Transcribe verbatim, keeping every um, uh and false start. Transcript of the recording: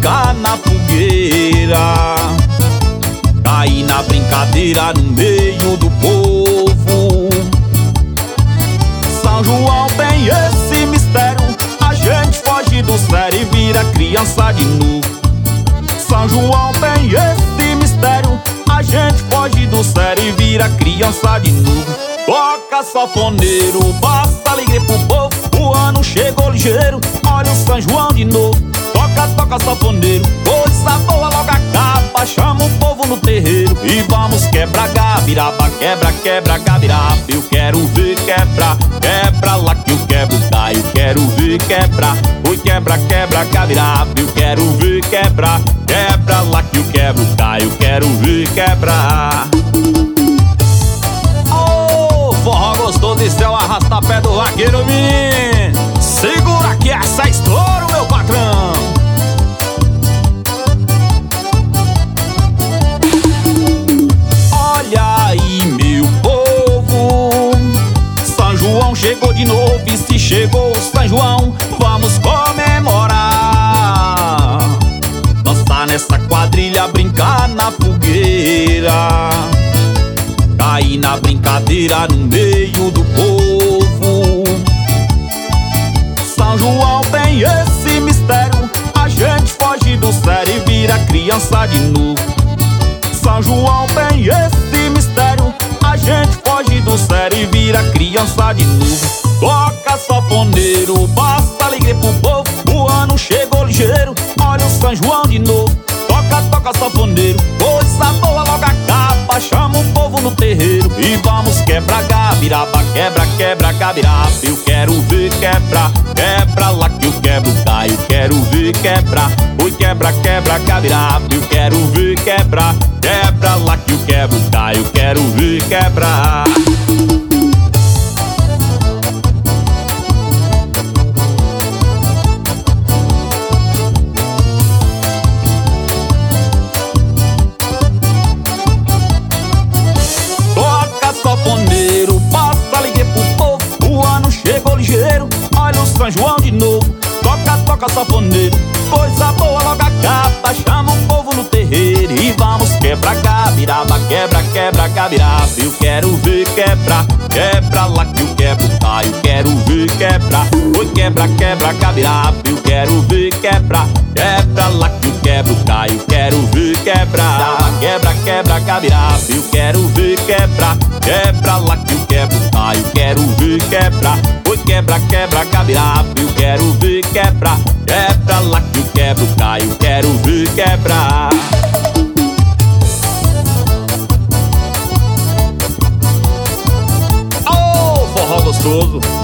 brincar na fogueira, caí na brincadeira no meio do povo. São João tem esse mistério, a gente foge do sério e vira criança de novo. São João tem esse mistério, a gente foge do sério e vira criança de novo. Toca sanfoneiro, basta alegria pro povo, o ano chegou ligeiro, olha o São João de novo. Toca, toca sanfoneiro, coisa boa logo acaba, chama o povo no terreiro e vamos quebrar gabiraba, quebra, quebra gabiraba. Eu quero ver quebra, quebra lá que eu quebro cai. Eu quero ver quebra, oi quebra, quebra gabiraba. Eu quero ver quebra, quebra lá que eu quebro cai. Eu quero ver quebra. Forró gostoso e céu arrasta pé do vaqueiro, menino. Segura que essa é estouro, meu patrão. Olha aí, meu povo, São João chegou de novo. E se chegou o São João, vamos comemorar. Dançar nessa quadrilha, brincar na fogueira, caí na brincadeira no meio do povo. São João tem esse mistério, a gente foge do sério e vira criança de novo. São João tem esse mistério, a gente foge do sério e vira criança de novo. Toca sanfoneiro, basta alegria pro povo, o ano chegou ligeiro, olha o São João de novo. Toca, toca sanfoneiro, coisa boa logo acaba, chama o povo no terreiro e vamos quebrar gabiraba, quebra, quebra gabiraba. Eu quero ver quebra, quebra lá que eu quebro cai. Eu quero ver quebra, oi quebra, quebra gabiraba. Eu quero ver quebra, quebra lá que eu quebro cai. Eu quero ver quebra. Sanfoneiro, passa alegria pro povo, o ano chegou ligeiro, olha o São João de novo. Toca, toca sanfoneiro, coisa boa logo acaba, chama o povo no terreiro e vamos quebrar gabiraba, quebra, quebra gabiraba. Eu quero ver quebra, quebra lá que eu quebro cai. Eu quero ver quebra, oi quebra, quebra gabiraba. Eu quero ver quebra, quebra lá que eu quebro cai. Eu quero ver quebra, quebra, quebra gabiraba. Eu quero ver quebra, quebra lá que eu quebro cai. Eu quero ver quebra, oi quebra, quebra gabiraba. Eu quero ver quebra, quebra lá que eu quebro cai. Eu quero ver quebra. Oh, forró gostoso.